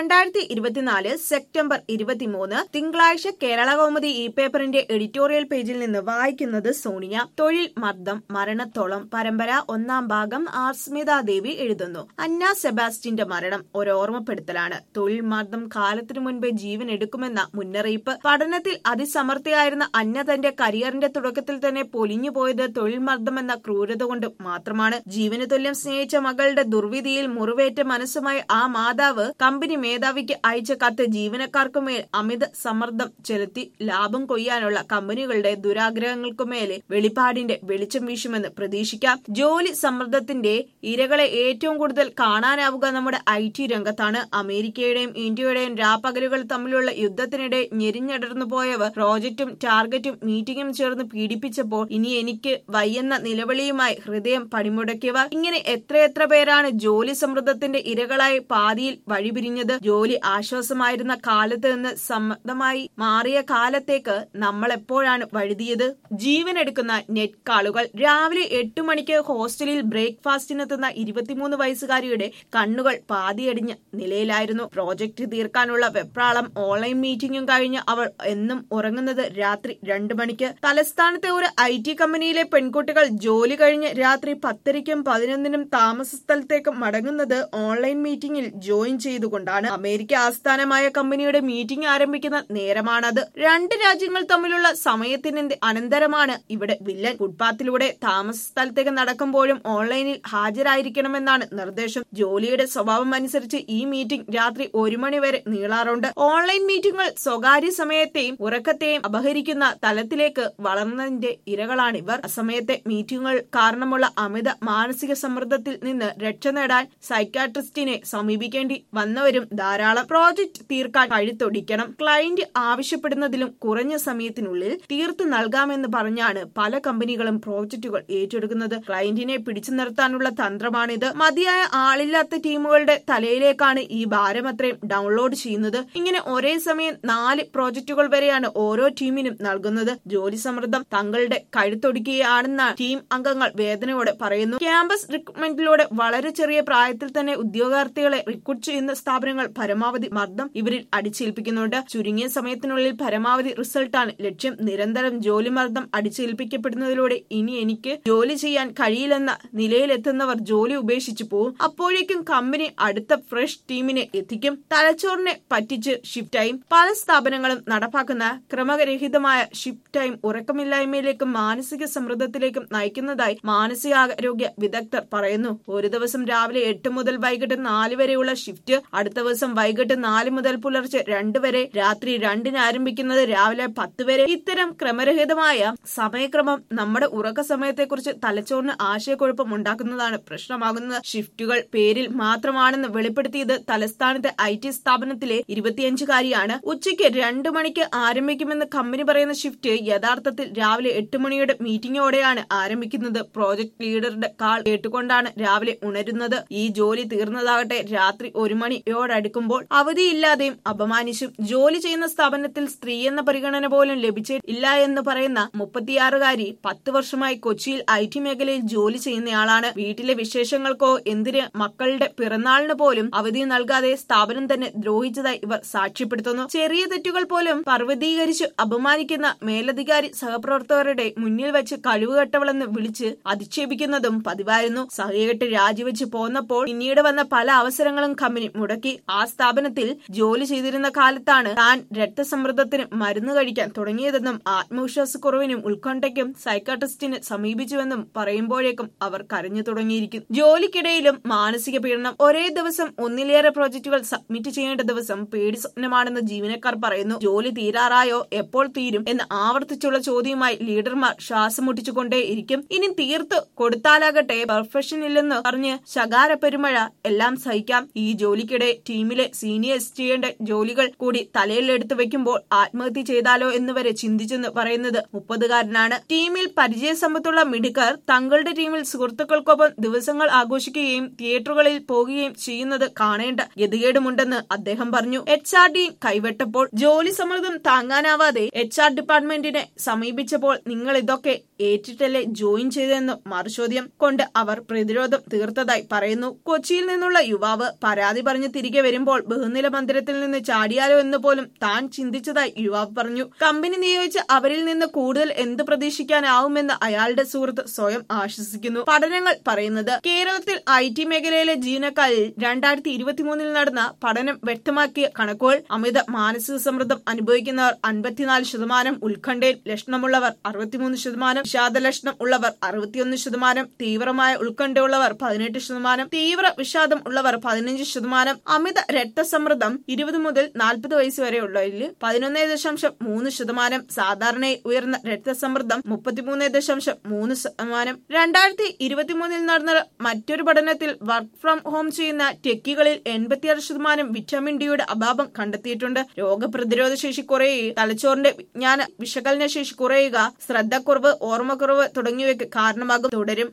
2024 September 23 തിങ്കളാഴ്ച കേരളകൗമുദി ഈ പേപ്പറിന്റെ എഡിറ്റോറിയൽ പേജിൽ നിന്ന് വായിക്കുന്നത് സോണിയ. തൊഴിൽ മർദ്ദം മരണത്തോളം പരമ്പര ഒന്നാം ഭാഗം സ്മിത ദേവി എഴുതുന്നു. അന്ന സെബാസ്റ്റ്യന്റെ മരണം ഒരോർമ്മപ്പെടുത്തലാണ്. തൊഴിൽ മർദ്ദം കാലത്തിനു മുൻപേ ജീവൻ എടുക്കുമെന്ന മുന്നറിയിപ്പ്. പഠനത്തിൽ അതിസമർത്ഥയായിരുന്ന അന്ന തന്റെ കരിയറിന്റെ തുടക്കത്തിൽ തന്നെ പൊലിഞ്ഞുപോയത് തൊഴിൽ മർദ്ദമെന്ന ക്രൂരത കൊണ്ട് മാത്രമാണ്. ജീവന് തുല്യം സ്നേഹിച്ച മകളുടെ ദുർവിധിയിൽ മുറിവേറ്റ മനസ്സുമായി ആ മാതാവ് കമ്പനി മേധാവിക്ക് അയച്ച കത്ത് ജീവനക്കാർക്കുമേൽ അമിത സമ്മർദ്ദം ചെലുത്തി ലാഭം കൊയ്യാനുള്ള കമ്പനികളുടെ ദുരാഗ്രഹങ്ങൾക്കുമേലെ വെളിപ്പാടിന്റെ വെളിച്ചം വീശുമെന്ന് പ്രതീക്ഷിക്കാം. ജോലി സമ്മർദ്ദത്തിന്റെ ഇരകളെ ഏറ്റവും കൂടുതൽ കാണാനാവുക നമ്മുടെ IT രംഗത്താണ്. അമേരിക്കയുടെയും ഇന്ത്യയുടെയും രാപ്പകലുകൾ തമ്മിലുള്ള യുദ്ധത്തിനിടെ ഞെരിഞ്ഞടർന്നു പോയവർ പ്രോജക്റ്റും ടാർഗറ്റും മീറ്റിംഗും ചേർന്ന് പീഡിപ്പിച്ചപ്പോൾ ഇനി എനിക്ക് വയ്യെന്ന നിലവിളിയുമായി ഹൃദയം പണിമുടക്കിയവർ. ഇങ്ങനെ എത്രയെത്ര പേരാണ് ജോലി സമ്മർദ്ദത്തിന്റെ ഇരകളായി പാതിയിൽ വഴിപിരിഞ്ഞത്. ജോലി ആശ്വാസമായിരുന്ന കാലത്ത് നിന്ന് സമ്മർദ്ദമായി മാറിയ കാലത്തേക്ക് നമ്മൾ എപ്പോഴാണ് വഴുതിയത്? ജീവനെടുക്കുന്ന നെറ്റ് കാളുകൾ. രാവിലെ 8 മണിക്ക് ഹോസ്റ്റലിൽ ബ്രേക്ക്ഫാസ്റ്റിനെത്തുന്ന 23 വയസ്സുകാരിയുടെ കണ്ണുകൾ പാതിയടിഞ്ഞ നിലയിലായിരുന്നു. പ്രോജക്ട് തീർക്കാനുള്ള വെപ്രാളം. ഓൺലൈൻ മീറ്റിംഗും കഴിഞ്ഞ് അവൾ എന്നും ഉറങ്ങുന്നത് രാത്രി 2 മണിക്ക്. തലസ്ഥാനത്തെ ഒരു IT കമ്പനിയിലെ പെൺകുട്ടികൾ ജോലി കഴിഞ്ഞ് രാത്രി 10:30ക്കും 11നും താമസ സ്ഥലത്തേക്ക് മടങ്ങുന്നത് ഓൺലൈൻ മീറ്റിംഗിൽ ജോയിൻ ചെയ്തുകൊണ്ടാണ്. അമേരിക്ക ആസ്ഥാനമായ കമ്പനിയുടെ മീറ്റിംഗ് ആരംഭിക്കുന്ന നേരമാണത്. 2 രാജ്യങ്ങൾ തമ്മിലുള്ള സമയത്തിന്റെ അനന്തരമാണ് ഇവിടെ വില്ലൻ. ഫുട്പാത്തിലൂടെ താമസ സ്ഥലത്തേക്ക് നടക്കുമ്പോഴും ഓൺലൈനിൽ ഹാജരായിരിക്കണമെന്നാണ് നിർദ്ദേശം. ജോലിയുടെ സ്വഭാവം അനുസരിച്ച് ഈ മീറ്റിംഗ് രാത്രി 1 മണി വരെ നീളാറുണ്ട്. ഓൺലൈൻ മീറ്റിംഗുകൾ സ്വകാര്യ സമയത്തെയും ഉറക്കത്തെയും അപഹരിക്കുന്ന തലത്തിലേക്ക് വളർന്നതിന്റെ ഇരകളാണിവർ. അസമയത്തെ മീറ്റിംഗുകൾ കാരണമുള്ള അമിത മാനസിക സമ്മർദ്ദത്തിൽ നിന്ന് രക്ഷ നേടാൻ സൈക്കാട്രിസ്റ്റിനെ സമീപിക്കേണ്ടി വന്നവരും ധാരാളം. പ്രോജക്ട് തീർക്കാൻ കഴുത്തൊടിക്കണം. ക്ലയന്റ് ആവശ്യപ്പെടുന്നതിലും കുറഞ്ഞ സമയത്തിനുള്ളിൽ തീർത്തു നൽകാമെന്ന് പറഞ്ഞാണ് പല കമ്പനികളും പ്രോജക്റ്റുകൾ ഏറ്റെടുക്കുന്നത്. ക്ലയന്റിനെ പിടിച്ചു നിർത്താനുള്ള തന്ത്രമാണിത്. മതിയായ ആളില്ലാത്ത ടീമുകളുടെ തലയിലേക്കാണ് ഈ ഭാരമത്രയും ഡൗൺലോഡ് ചെയ്യുന്നത്. ഇങ്ങനെ ഒരേ സമയം 4 പ്രോജക്റ്റുകൾ വരെയാണ് ഓരോ ടീമിനും നൽകുന്നത്. ജോലി സമ്മർദ്ദം തങ്ങളുടെ കഴുത്തൊടിക്കുകയാണെന്ന് ടീം അംഗങ്ങൾ വേദനയോടെ പറയുന്നു. ക്യാമ്പസ് റിക്രൂട്ട്മെന്റിലൂടെ വളരെ ചെറിയ പ്രായത്തിൽ തന്നെ ഉദ്യോഗാർത്ഥികളെ റിക്രൂട്ട് ചെയ്യുന്ന സ്ഥാപനങ്ങൾ പരമാവധി മർദ്ദം ഇവരിൽ അടിച്ചേൽപ്പിക്കുന്നുണ്ട്. ചുരുങ്ങിയ സമയത്തിനുള്ളിൽ പരമാവധി റിസൾട്ടാണ് ലക്ഷ്യം. നിരന്തരം ജോലി മർദ്ദം അടിച്ചേൽപ്പിക്കപ്പെടുന്നതിലൂടെ ഇനി എനിക്ക് ജോലി ചെയ്യാൻ കഴിയില്ലെന്ന നിലയിലെത്തുന്നവർ ജോലി ഉപേക്ഷിച്ചു പോകും. അപ്പോഴേക്കും കമ്പനി അടുത്ത ഫ്രഷ് ടീമിനെ എത്തിക്കും. തലച്ചോറിനെ പറ്റിച്ച് ഷിഫ്റ്റ് ടൈം. പല സ്ഥാപനങ്ങളും നടപ്പാക്കുന്ന ക്രമരഹിതമായ ഷിഫ്റ്റ് ടൈം ഉറക്കമില്ലായ്മയിലേക്കും മാനസിക സമ്മർദ്ദത്തിലേക്കും നയിക്കുന്നതായി മാനസികാരോഗ്യ വിദഗ്ധർ പറയുന്നു. ഒരു ദിവസം രാവിലെ 8 മുതൽ വൈകിട്ട് 4 വരെയുള്ള ഷിഫ്റ്റ്, അടുത്ത ദിവസം വൈകിട്ട് 4 മുതൽ പുലർച്ചെ 2 വരെ, രാത്രി 2-ന് ആരംഭിക്കുന്നത് രാവിലെ 10 വരെ. ഇത്തരം ക്രമരഹിതമായ സമയക്രമം നമ്മുടെ ഉറക്ക സമയത്തെക്കുറിച്ച് തലച്ചോറിന് ആശയക്കുഴപ്പം ഉണ്ടാക്കുന്നതാണ് പ്രശ്നമാകുന്നത്. ഷിഫ്റ്റുകൾ പേരിൽ മാത്രമാണെന്ന് വെളിപ്പെടുത്തിയത് തലസ്ഥാനത്തെ IT സ്ഥാപനത്തിലെ 25-കാരിയാണ്. ഉച്ചയ്ക്ക് 2 മണിക്ക് ആരംഭിക്കുമെന്ന് കമ്പനി പറയുന്ന ഷിഫ്റ്റ് യഥാർത്ഥത്തിൽ രാവിലെ 8 മണിയുടെ മീറ്റിംഗോടെയാണ് ആരംഭിക്കുന്നത്. പ്രോജക്ട് ലീഡറുടെ കാൾ കേട്ടുകൊണ്ടാണ് രാവിലെ ഉണരുന്നത്. ഈ ജോലി തീർന്നതാകട്ടെ രാത്രി 1 മണിയോടടുക്കുമ്പോൾ. അവധിയില്ലാതെയും അപമാനിച്ചും. ജോലി ചെയ്യുന്ന സ്ഥാപനത്തിൽ സ്ത്രീ എന്ന പരിഗണന പോലും ലഭിച്ചില്ല എന്ന് പറയുന്ന 36-കാരി 10 വർഷമായി കൊച്ചിയിൽ IT മേഖലയിൽ ജോലി ചെയ്യുന്നയാളാണ്. വീട്ടിലെ വിശേഷങ്ങൾക്കോ എന്തിന് മക്കളുടെ പിറന്നാളിന് പോലും അവധി നൽകാതെ സ്ഥാപനം തന്നെ ദ്രോഹിച്ചതായി ഇവർ സാക്ഷ്യപ്പെടുത്തുന്നു. ചെറിയ തെറ്റുകൾ പോലും പർവ്വതീകരിച്ച് അപമാനിക്കുന്ന മേലധികാരി സഹപ്രവർത്തകരുടെ മുന്നിൽ വെച്ച് കഴിവുകെട്ടവളെന്ന് വിളിച്ച് അധിക്ഷേപിക്കുന്നതും പതിവായിരുന്നു. സഹകെട്ട് രാജിവെച്ച് പോന്നപ്പോൾ പിന്നീട് വന്ന പല അവസരങ്ങളും കമ്പനി മുടക്കി. ആ സ്ഥാപനത്തിൽ ജോലി ചെയ്തിരുന്ന കാലത്താണ് താൻ രക്തസമ്മർദ്ദത്തിന് മരുന്ന് കഴിക്കാൻ തുടങ്ങിയതെന്നും ആത്മവിശ്വാസക്കുറവിനും ഉത്കണ്ഠയ്ക്കും സൈക്കാട്രിസ്റ്റിനെ സമീപിച്ചുവെന്നും പറയുമ്പോഴേക്കും അവർ കരഞ്ഞു തുടങ്ങിയിരിക്കും. ജോലിക്കിടയിലും മാനസിക പീഡനം. ഒരേ ദിവസം ഒന്നിലേറെ പ്രോജക്റ്റുകൾ സബ്മിറ്റ് ചെയ്യേണ്ട ദിവസം പേടി സ്വപ്നമാണെന്ന് ജീവനക്കാർ പറയുന്നു. ജോലി തീരാറായോ, എപ്പോൾ തീരും എന്ന് ആവർത്തിച്ചുള്ള ചോദ്യവുമായി ലീഡർമാർ ശ്വാസം മുട്ടിച്ചുകൊണ്ടേയിരിക്കും. ഇനി തീർത്ത് കൊടുത്താലാകട്ടെ പെർഫെക്ഷൻ ഇല്ലെന്ന് പറഞ്ഞ് ശകാര പെരുമഴ എല്ലാം സഹിക്കാം. ഈ ജോലിക്കിടെ ടീമിലെ സീനിയേഴ്സ് ചെയ്യേണ്ട ജോലികൾ കൂടി തലയിലെടുത്ത് വെക്കുമ്പോൾ ആത്മഹത്യ ചെയ്താലോ എന്നുവരെ ചിന്തിച്ചെന്ന് പറയുന്നത് 30-കാരനാണ്. ടീമിൽ പരിചയസമ്പത്തുള്ള മിടുക്കർ തങ്ങളുടെ ടീമിൽ സുഹൃത്തുക്കൾക്കൊപ്പം ദിവസങ്ങൾ ആഘോഷിക്കുകയും തിയേറ്ററുകളിൽ പോകുകയും ചെയ്യുന്നത് കാണേണ്ട ഗതികേടുമുണ്ടെന്ന് അദ്ദേഹം പറഞ്ഞു. HR കൈവിട്ടപ്പോൾ ജോലി സമ്മർദ്ദം താങ്ങാനാവാതെ HR ഡിപ്പാർട്ട്മെന്റിനെ സമീപിച്ചപ്പോൾ നിങ്ങൾ ഇതൊക്കെ ഏറ്റിട്ടല്ലേ ജോയിൻ ചെയ്തെന്ന് മറുചോദ്യം കൊണ്ട് അവർ പ്രതിരോധം തീർത്തതായി പറയുന്നു. കൊച്ചിയിൽ നിന്നുള്ള യുവാവ് പരാതി പറഞ്ഞ് തിരികെ വരുമ്പോൾ ബഹുനില മന്ദിരത്തിൽ നിന്ന് ചാടിയാലോ എന്ന് പോലും താൻ ചിന്തിച്ചതായി യുവാവ് പറഞ്ഞു. കമ്പനി നിയോഗിച്ച് അവരിൽ നിന്ന് കൂടുതൽ എന്ത് പ്രതീക്ഷിക്കാനാവുമെന്ന് അയാളുടെ സുഹൃത്ത് സ്വയം ആശ്വസിക്കുന്നു. പഠനങ്ങൾ പറയുന്നത് കേരളത്തിൽ IT മേഖലയിലെ ജീവനക്കാരിൽ 2023 നടന്ന പഠനം വ്യക്തമാക്കിയ കണക്കുകൾ: അമിത മാനസിക സമ്മർദ്ദം അനുഭവിക്കുന്നവർ 54%, ഉത്കണ്ഠയിൽ ലക്ഷണമുള്ളവർ 63%, വിഷാദ ലക്ഷണം ഉള്ളവർ 61%, തീവ്രമായ ഉത്കണ്ഠയുള്ളവർ 18%, തീവ്ര വിഷാദം ഉള്ളവർ 15%, അമിത രക്തസമ്മർദ്ദം 20 മുതൽ 40 വയസ്സ് വരെയുള്ളവരിൽ 11.3%, സാധാരണയായി ഉയർന്ന രക്തസമ്മർദ്ദം 33.3%. 2023 നടന്ന മറ്റൊരു പഠനത്തിൽ വർക്ക് ഫ്രം ഹോം ചെയ്യുന്ന ടെക്കികളിൽ 86% വിറ്റാമിൻ ഡിയുടെ അഭാവം കണ്ടെത്തിയിട്ടുണ്ട്. രോഗപ്രതിരോധ ശേഷി കുറയുക, തലച്ചോറിന്റെ വിജ്ഞാന വിശകലന ശേഷി കുറയുക, ശ്രദ്ധക്കുറവ്, ഓർമ്മക്കുറവ് തുടങ്ങിയവയ്ക്ക് കാരണമാകും. തുടരും.